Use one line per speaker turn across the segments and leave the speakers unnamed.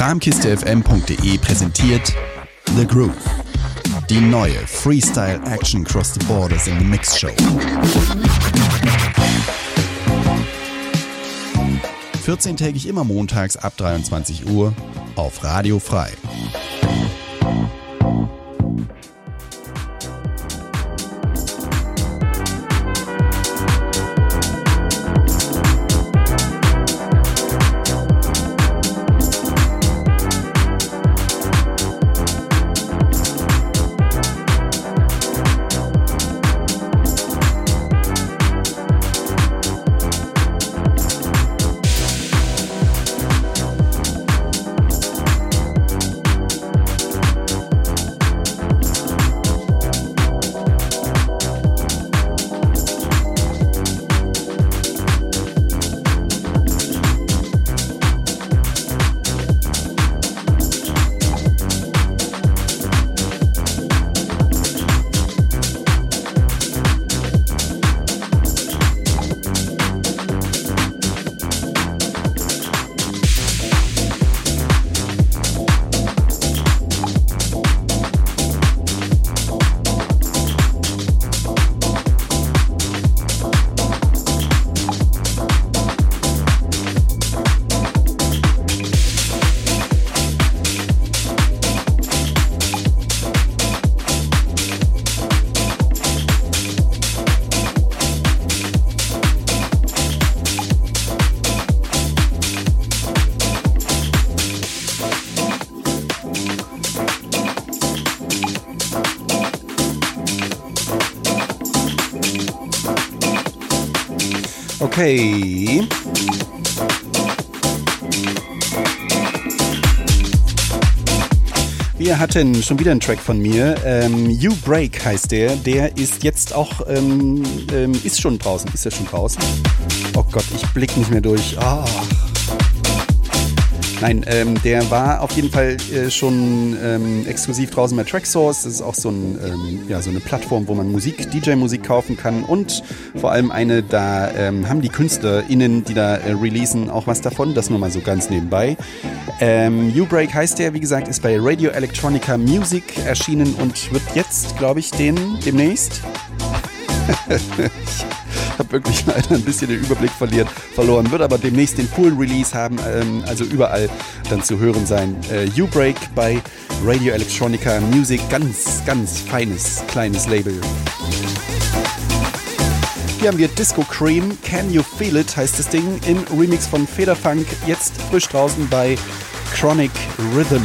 Kramkistefm.de präsentiert The Groove. Die neue Freestyle Action Cross the Borders in the Mix Show. 14-tägig immer montags ab 23 Uhr auf Radio Frei. Okay. Wir hatten schon wieder einen Track von mir. You Break heißt der. Der ist jetzt auch, ist schon draußen. Ist er schon draußen? Oh Gott, ich blick nicht mehr durch. Oh. Nein, der war auf jeden Fall schon exklusiv draußen bei Traxsource. Das ist auch so eine Plattform, wo man DJ-Musik kaufen kann. Und vor allem da haben die KünstlerInnen, die da releasen, auch was davon. Das nur mal so ganz nebenbei. You Break heißt der, wie gesagt, ist bei Radio Electronica Music erschienen und wird jetzt, glaube ich, demnächst... Ich habe wirklich leider ein bisschen den Überblick verloren, wird aber demnächst den Full Release haben, also überall dann zu hören sein. You Break bei Radio Electronica Music, ganz, ganz feines, kleines Label. Hier haben wir Disco Cream, Can You Feel It heißt das Ding, im Remix von Federfunk, jetzt frisch draußen bei Chronic Rhythm.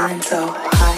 feeling so high.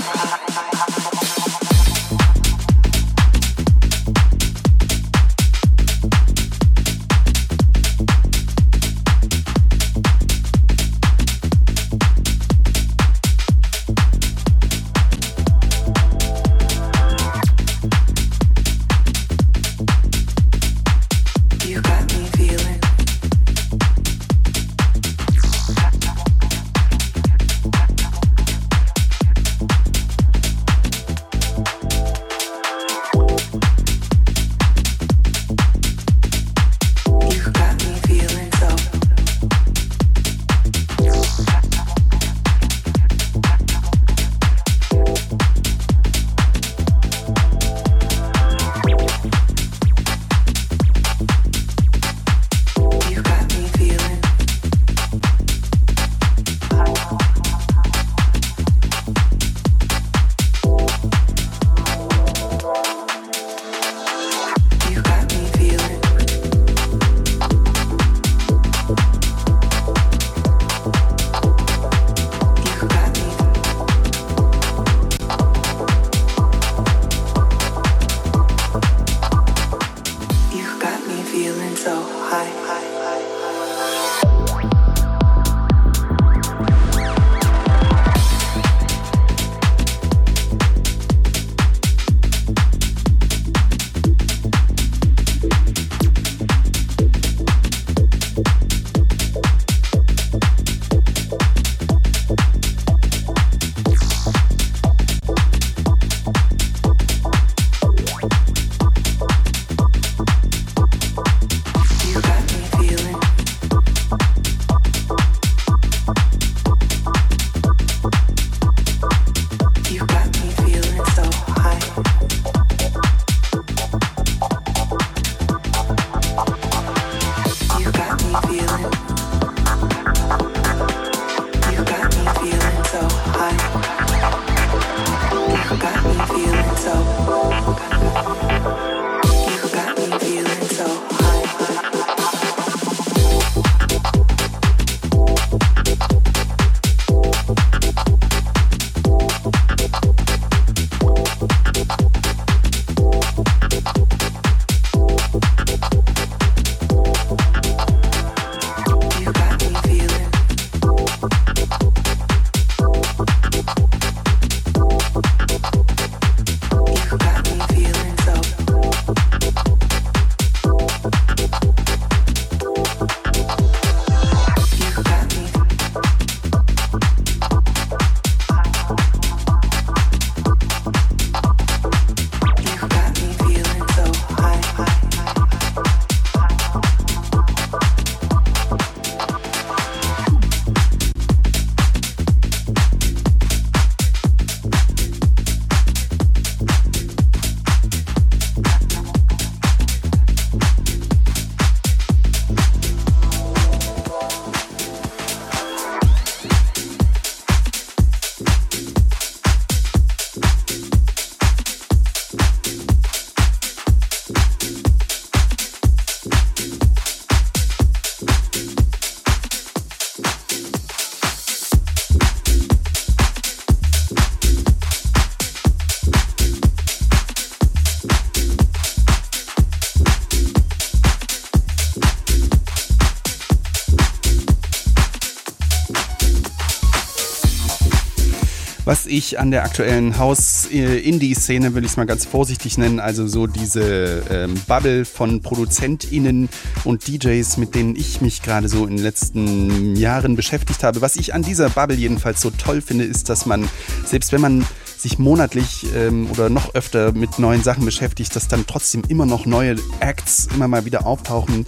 Was ich an der aktuellen House-Indie-Szene, will ich es mal ganz vorsichtig nennen, also so diese Bubble von ProduzentInnen und DJs, mit denen ich mich gerade so in den letzten Jahren beschäftigt habe. Was ich an dieser Bubble jedenfalls so toll finde, ist, dass man, selbst wenn man sich monatlich oder noch öfter mit neuen Sachen beschäftigt, dass dann trotzdem immer noch neue Acts immer mal wieder auftauchen,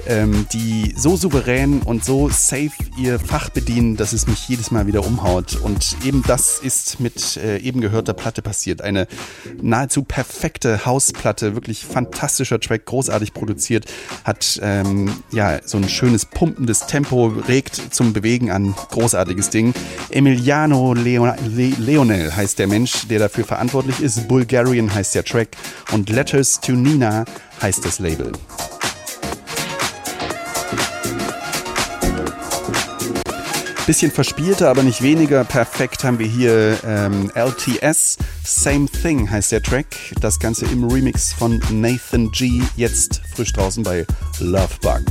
die so souverän und so safe ihr Fach bedienen, dass es mich jedes Mal wieder umhaut. Und eben das ist mit eben gehörter Platte passiert. Eine nahezu perfekte House-Platte, wirklich fantastischer Track, großartig produziert, hat ja so ein schönes pumpendes Tempo, regt zum Bewegen an, großartiges Ding. Emiliano Leonel heißt der Mensch, der dafür verantwortlich ist. Bulgarian heißt der Track und Letters to Nina heißt das Label. Bisschen verspielter, aber nicht weniger perfekt haben wir hier LTS. Same Thing heißt der Track. Das Ganze im Remix von Nathan G. Jetzt frisch draußen bei Lovebug.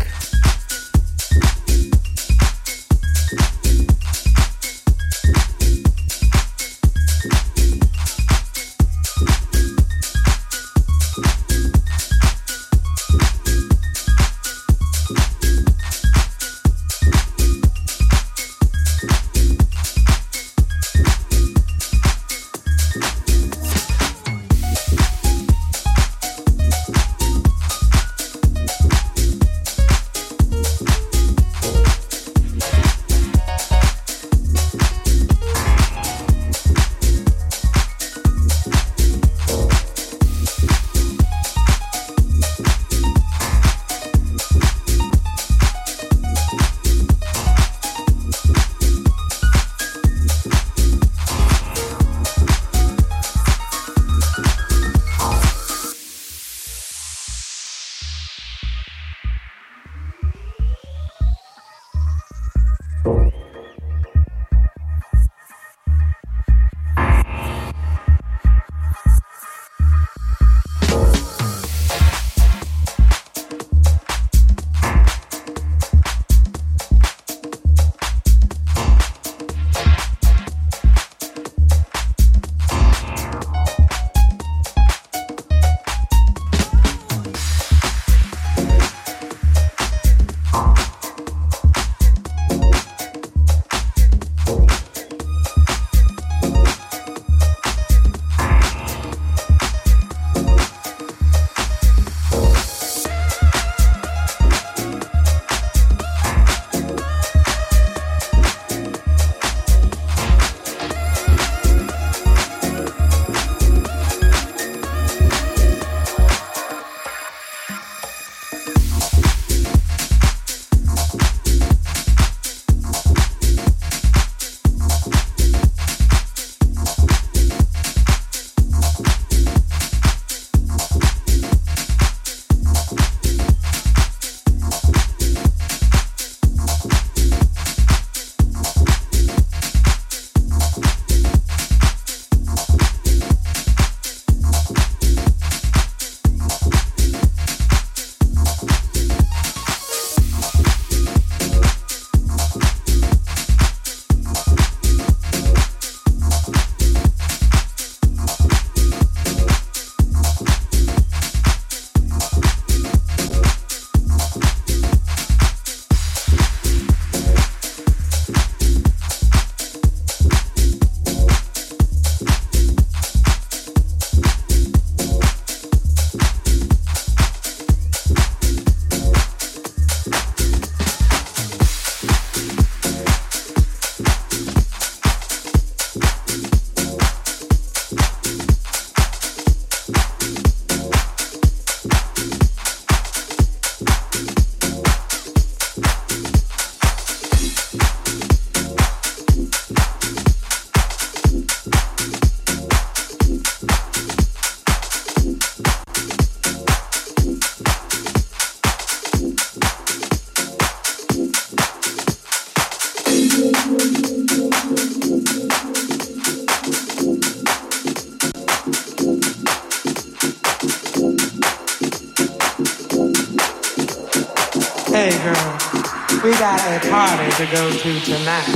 Hey girl, we got a party to go to tonight.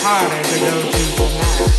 party to go to tonight.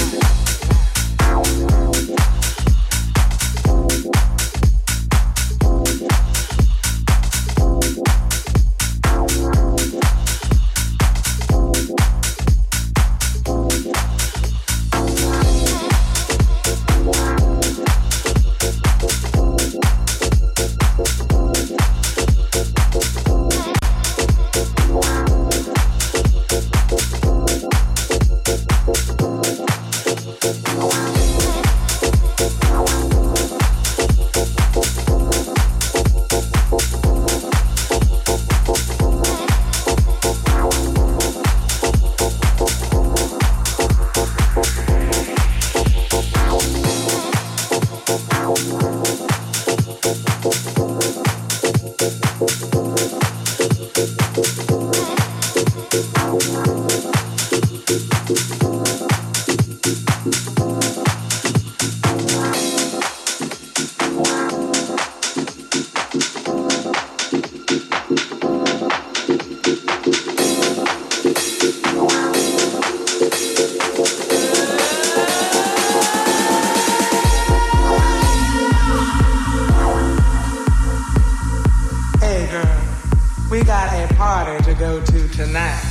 We got a party to go to tonight.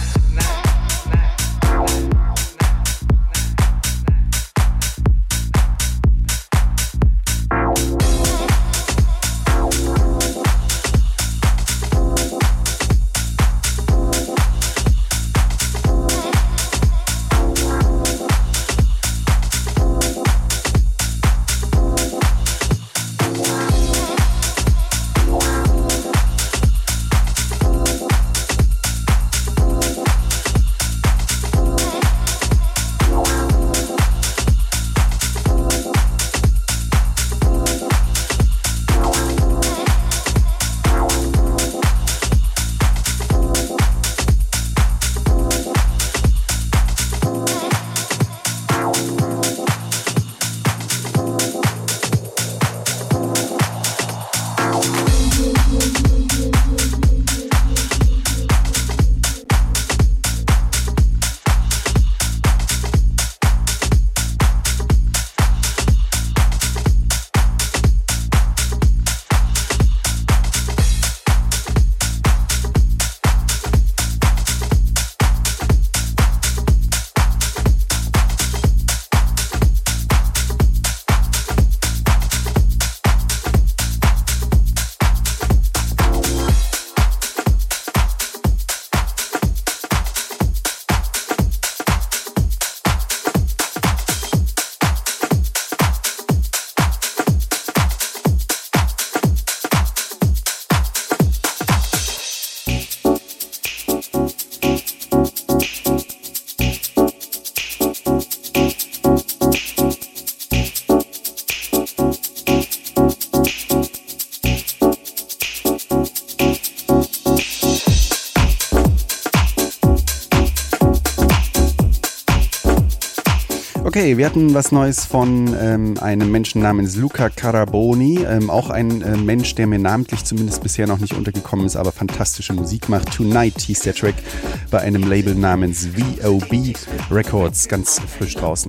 Okay, wir hatten was Neues von einem Menschen namens Luca Caraboni, auch ein Mensch, der mir namentlich zumindest bisher noch nicht untergekommen ist, aber fantastische Musik macht. Tonight hieß der Track bei einem Label namens VOB Records, ganz frisch draußen.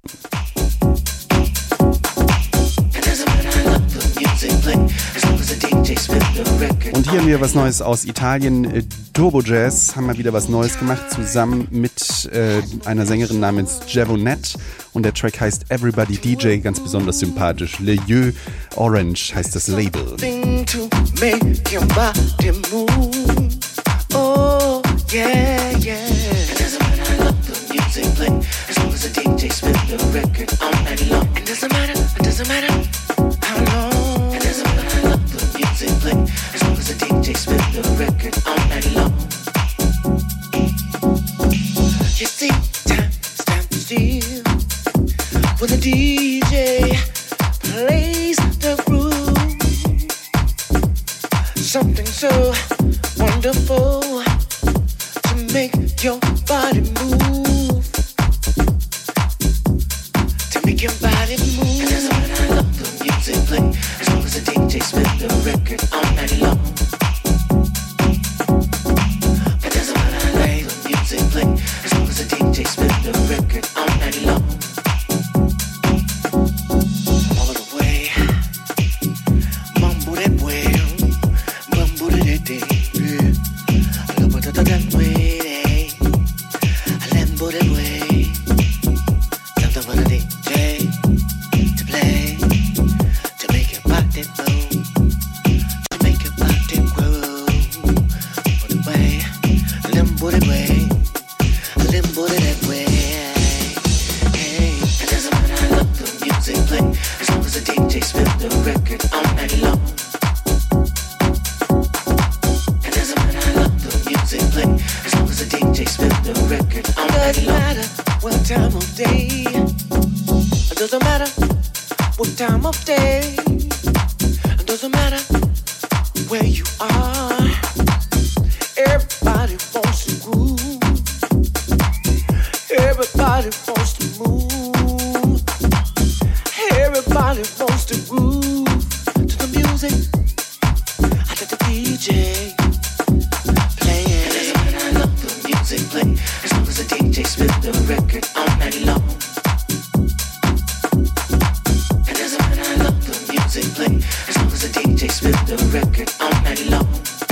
Und hier haben wir was Neues aus Italien. Turbo Jazz haben wir wieder was Neues gemacht, zusammen mit einer Sängerin namens Javonette. Und der Track heißt Everybody DJ, ganz besonders sympathisch. Le Yeux Orange heißt das Label.
Oh, yeah, yeah. It doesn't matter how long the music play, as long as the DJ spin the record all night long. It doesn't matter how long. It doesn't matter how long the music play, as long as the DJ spin the record all night long. You see, time stands still when the DJ plays the groove. Something so wonderful to make your body move. To make your body move. It doesn't matter how long the music play, as long as the DJ spin the record all night long. It doesn't matter how long the music play, as long as the DJ spin the record. what time of day. It doesn't matter where you are. Everybody wants to groove. Everybody wants to move. Everybody wants to groove to the music. I let the DJ play it. I love the music play as long as the DJ spin the record all night long. It doesn't matter, I love the music play as long as the DJ spin the record all night long.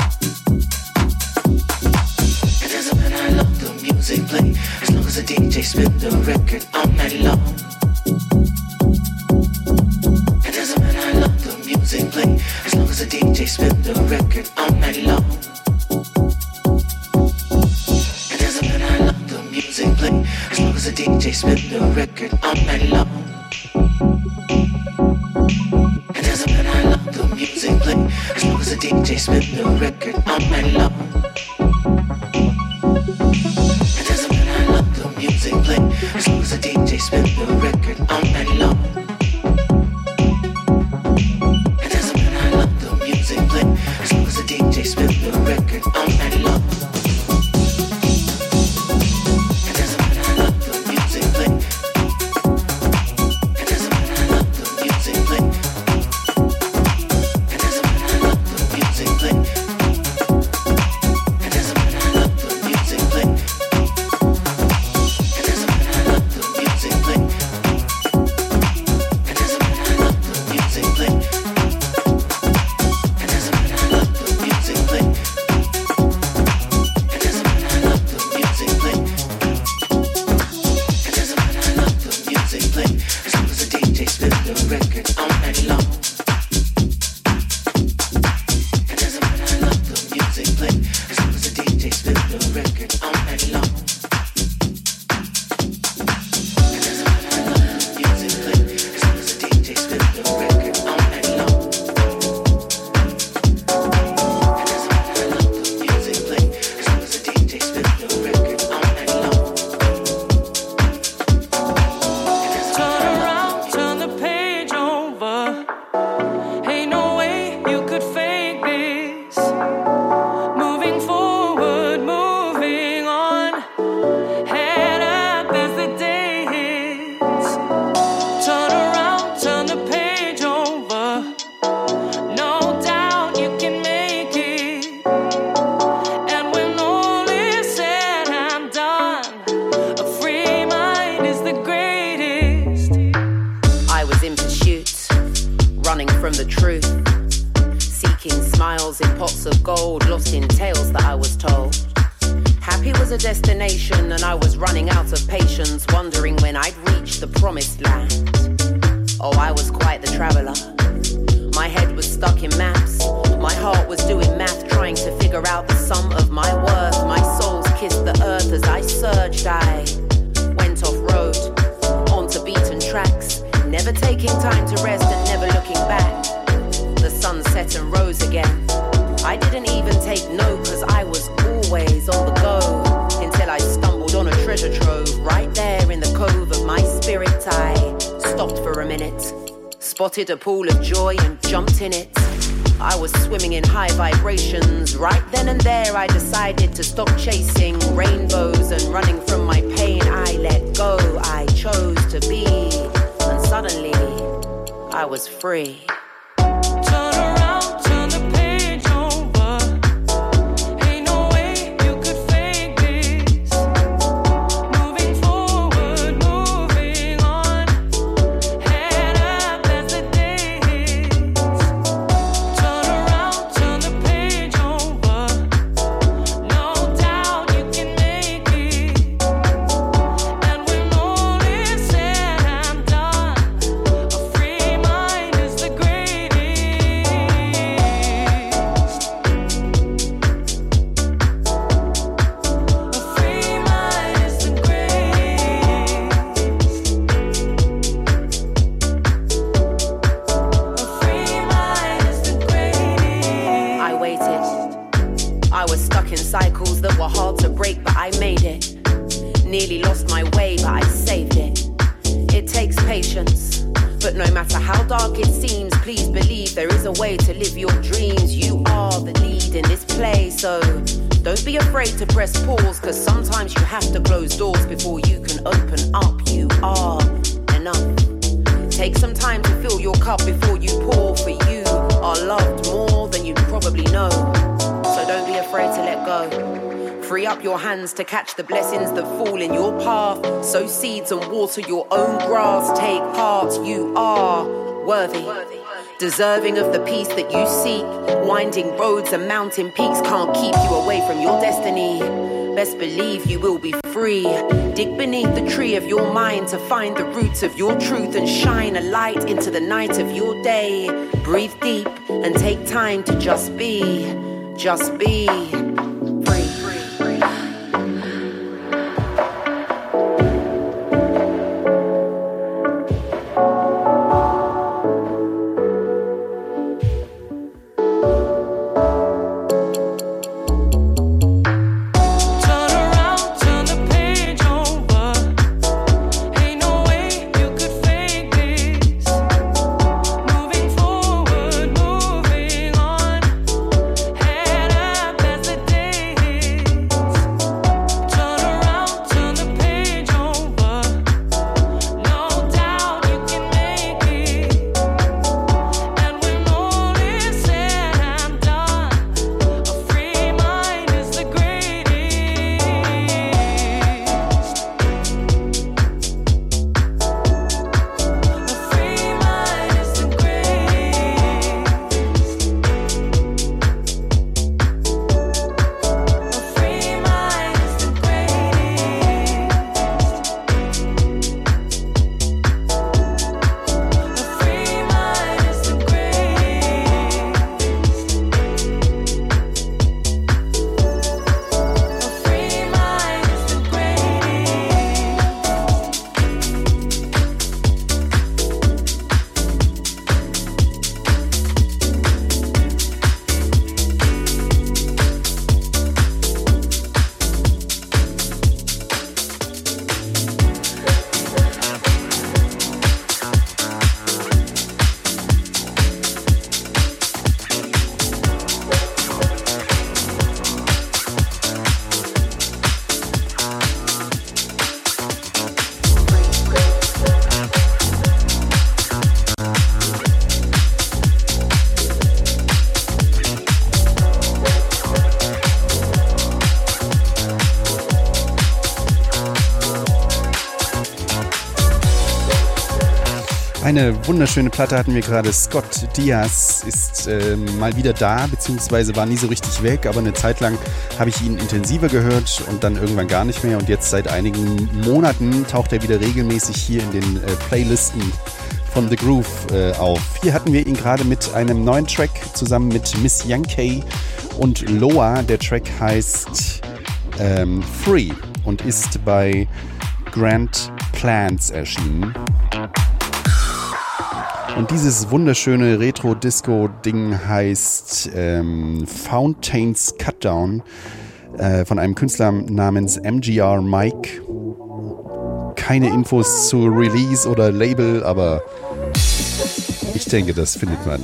It doesn't matter, I love the music play as long as the DJ spin the record all night long. It doesn't matter, I love the music play as long as the DJ spin the record all night long. It doesn't matter, I love the music play as long as the DJ spin the record all night long. It doesn't matter, I love the music play as long as the DJ spin the record all night long. It doesn't matter, I love the music play as long as the DJ spin the record all night long. It doesn't matter, I love the music play as long as the DJ spin the record all night long. It doesn't matter, I love the music play. It doesn't matter, I love the music play. It doesn't matter, I love the music play. It doesn't matter, I love the music play. It doesn't matter, I love the music play. It doesn't matter, I love the music play. It doesn't matter, I love the music play. It doesn't matter, I love the music play. It doesn't matter, I love the music play as long as the DJ spin the record all night long. It doesn't matter, I love the music play as long as the DJ spin the record all night long. It doesn't matter, I love the music play as long as the DJ spin the record all night long. It doesn't matter, I love the music play as long as the DJ spin the record all night long.
Turn around, turn the page over. Ain't no way you could fake this. Moving forward, moving on. Head up as the day hits. Turn around, turn the page over. No doubt you can make it. And when all is said and done, a free mind is the greatest.
I was in pursuit, running from the truth, seeking smiles in pots of gold, lost in tales that I was told. Happy was a destination and I was running out of patience, wondering when I'd reach the promised land. Oh, I was quite the traveler. My head was stuck in maps. My heart was doing math, trying to figure out the sum of my worth. My soul's kissed the earth as I surged. I went off road, onto beaten tracks, never taking time to rest and never looking back. The sun set and rose again. I didn't even take note, cause I was always on the go, until I stumbled on a treasure trove right there in the cove of my spirit. I stopped for a minute, spotted a pool of joy and jumped in it. I was swimming in high vibrations. Right then and there I decided to stop chasing rainbows and running from my pain. I let go, I chose to be, and suddenly I was free.
Turn around, turn the page over. Ain't no way you could fake this. Moving forward, moving on. Head up as the day hits. Turn around, turn the page over. No doubt you can make it. And when all is said and done, a free mind is the greatest. A free mind is the greatest. A free mind is the greatest.
I waited. I was stuck in cycles that were hard to break, but I made it. Nearly lost my way, but I saved it. It takes patience, But no matter how dark it seems, please believe there is a way to live your dreams. You are the lead in this play, so don't be afraid to press pause, cause sometimes you have to close doors before you can open up. You are enough. Take some time to fill your cup before you pour, for you are loved more than you probably know. So don't be afraid to let go. Free up your hands to catch the blessings that fall in your path. Sow seeds and water your own grass. Take heart, you are worthy, deserving of the peace that you seek. Winding roads and mountain peaks can't keep you away from your destiny. Best believe you will be free. Dig beneath the tree of your mind to find the roots of your truth and shine a light into the night of your day. Breathe deep and take time to just be free.
Eine wunderschöne Platte hatten wir gerade. Scott Diaz ist mal wieder da, beziehungsweise war nie so richtig weg, aber eine Zeit lang habe ich ihn intensiver gehört und dann irgendwann gar nicht mehr. Und jetzt seit einigen Monaten taucht er wieder regelmäßig hier in den Playlisten von The Groove auf. Hier hatten wir ihn gerade mit einem neuen Track zusammen mit Miss Yankee und Loa. Der Track heißt Free und ist bei Grand Plans erschienen. Und dieses wunderschöne Retro-Disco-Ding heißt Fountains Cutdown von einem Künstler namens MGR Mike. Keine Infos zu Release oder Label, aber ich denke, das findet man.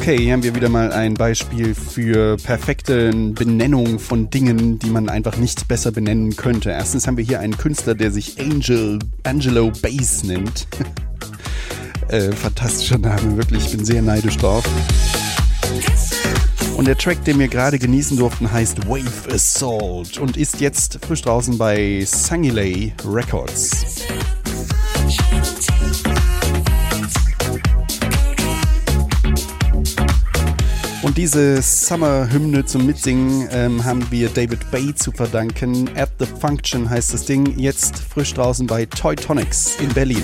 Okay, hier haben wir wieder mal ein Beispiel für perfekte Benennung von Dingen, die man einfach nicht besser benennen könnte. Erstens haben wir hier einen Künstler, der sich Angelo Bass nennt. Fantastischer Name, wirklich, ich bin sehr neidisch drauf. Und der Track, den wir gerade genießen durften, heißt Wave Assault und ist jetzt frisch draußen bei Sangilay Records. Und diese Summer-Hymne zum Mitsingen haben wir David Bay zu verdanken. At the Function heißt das Ding, jetzt frisch draußen bei Toy Tonics in Berlin.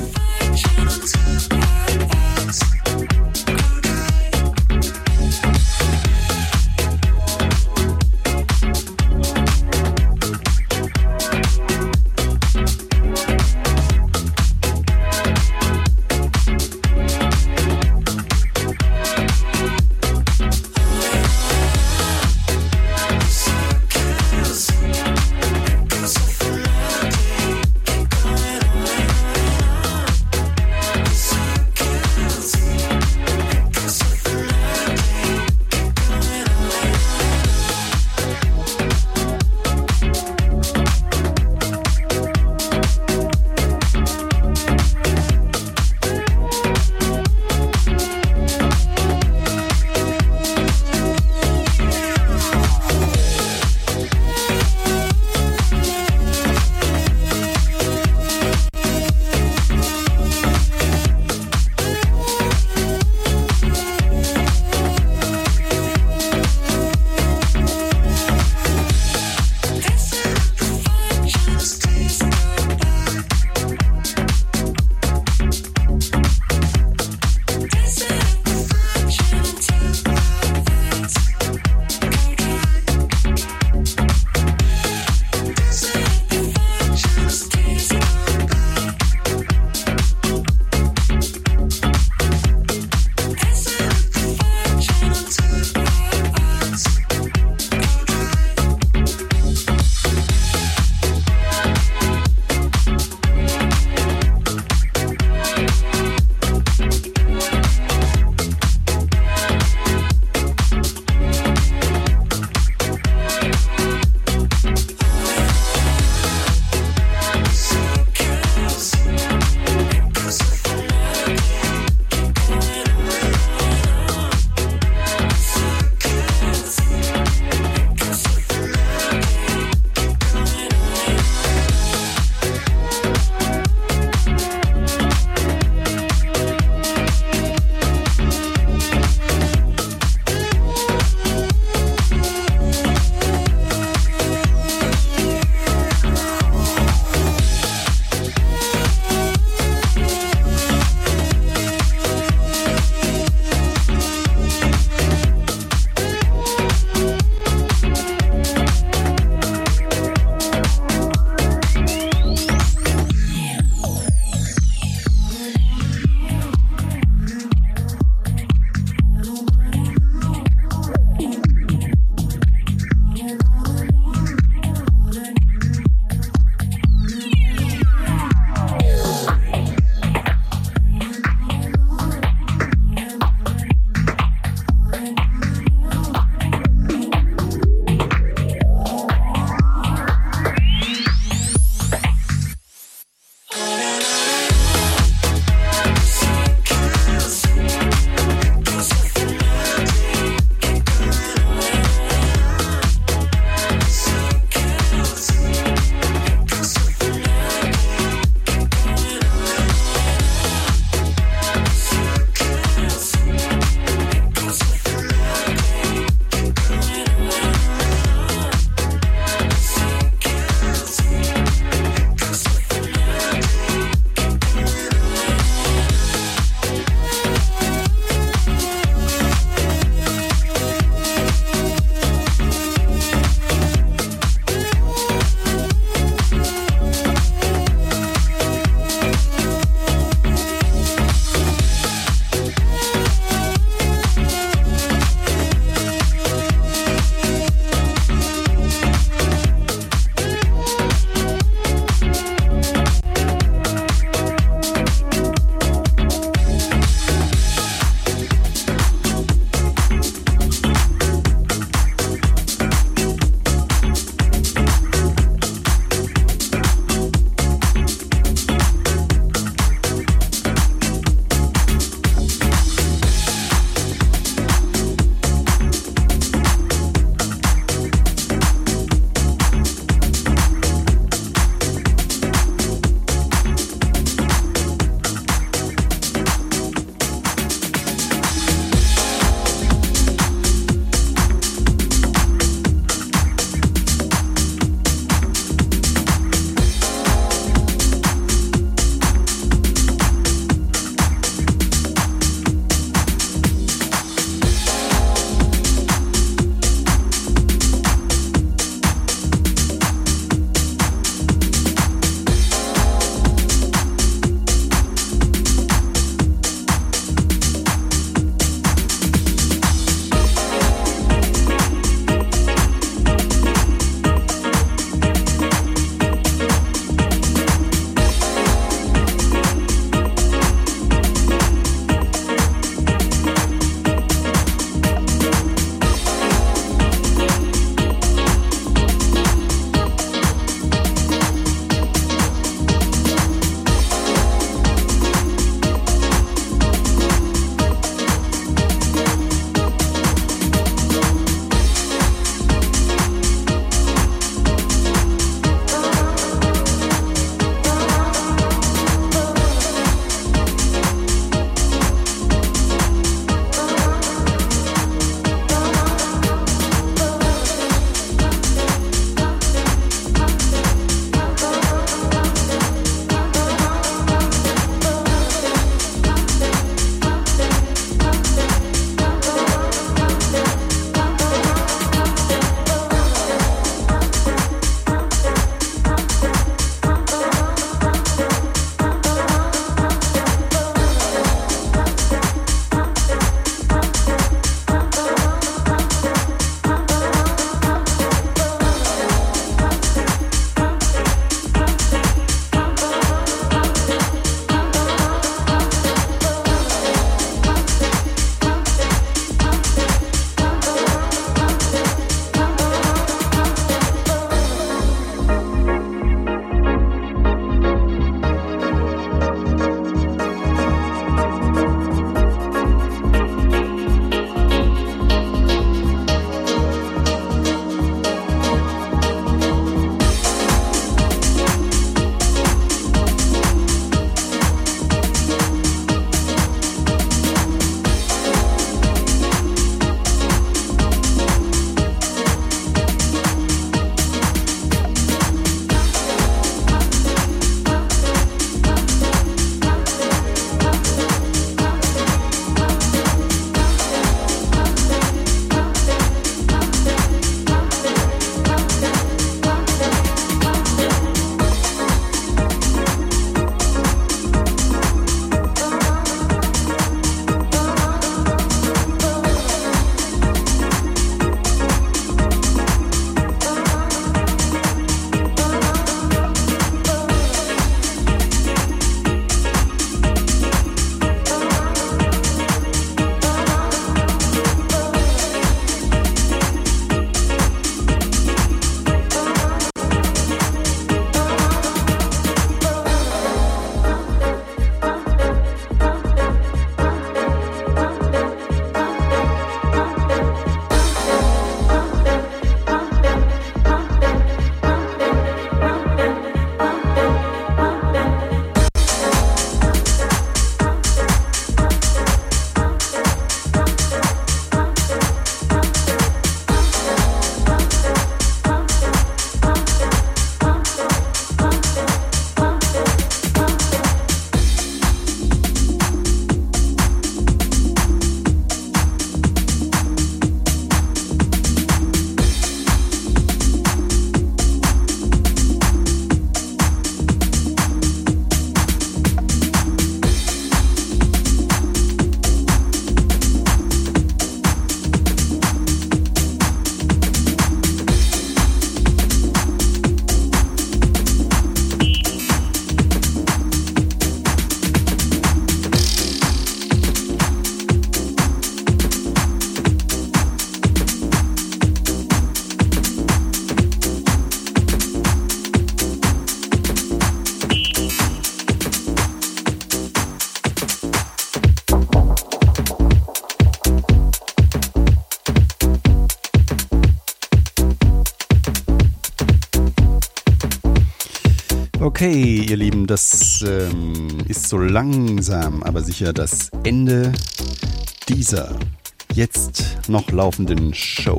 Okay, ihr Lieben, das ist so langsam, aber sicher das Ende dieser jetzt noch laufenden Show.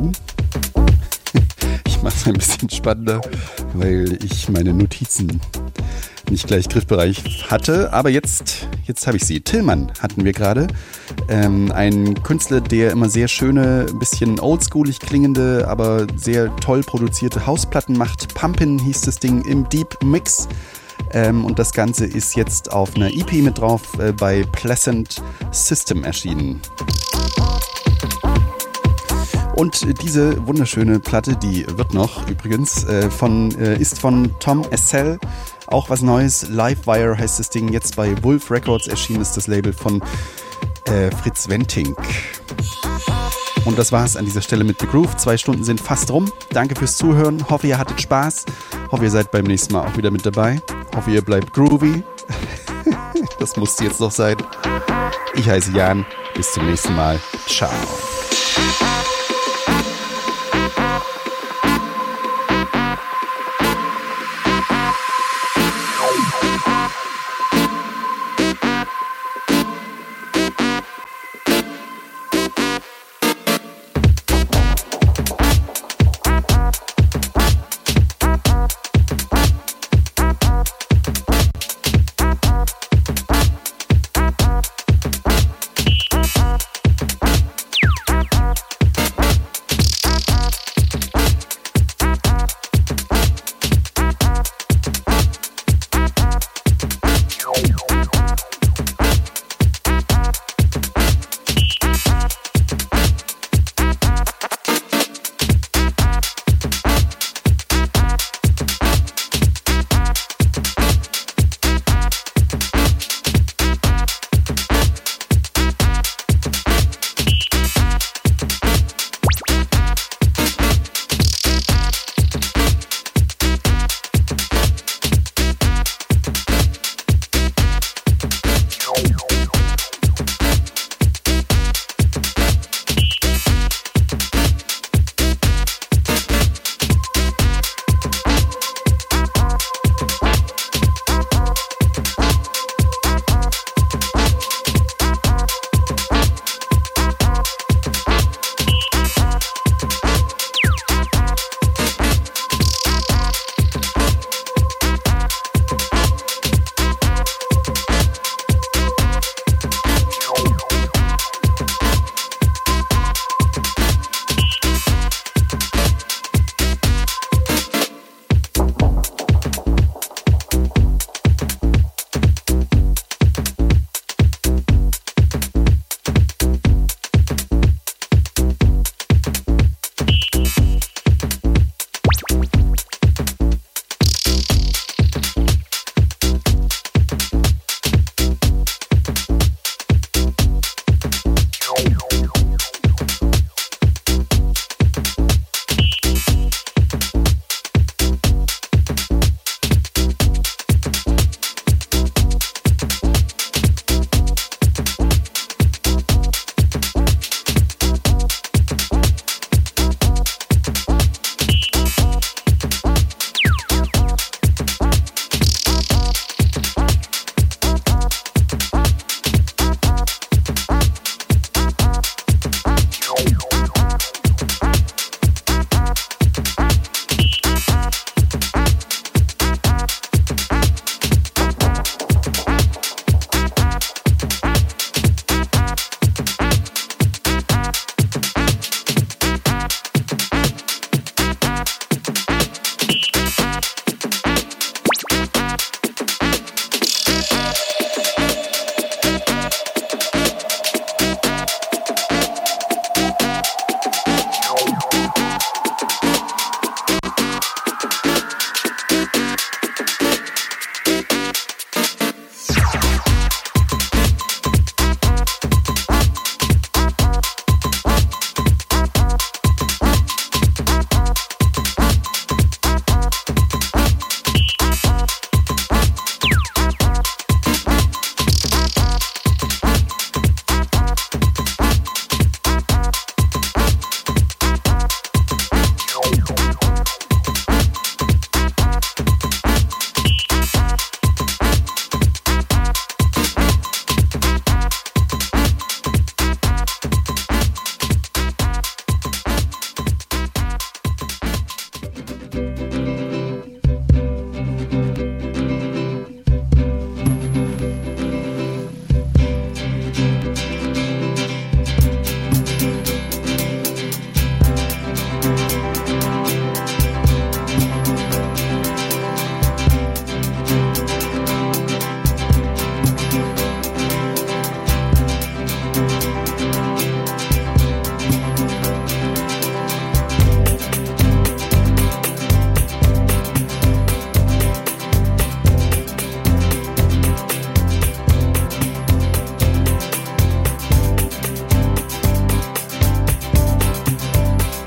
Ich mache es ein bisschen spannender, weil ich meine Notizen nicht gleich griffbereit hatte, aber jetzt habe ich sie. Tillmann hatten wir gerade. Ein Künstler, der immer sehr schöne, ein bisschen oldschoolig klingende, aber sehr toll produzierte Hausplatten macht. Pumpin' hieß das Ding im Deep Mix. Und das Ganze ist jetzt auf einer EP mit drauf bei Pleasant System erschienen. Und diese wunderschöne Platte, die wird noch übrigens, ist von Tom Essel. Auch was Neues, Livewire heißt das Ding, jetzt bei Wolf Records erschienen ist das Label von Fritz Wentink. Und das war's an dieser Stelle mit The Groove. 2 Stunden sind fast rum. Danke fürs Zuhören. Hoffe, ihr hattet Spaß. Hoffe, ihr seid beim nächsten Mal auch wieder mit dabei. Hoffe, ihr bleibt groovy. Das musste jetzt noch sein. Ich heiße Jan. Bis zum nächsten Mal. Ciao.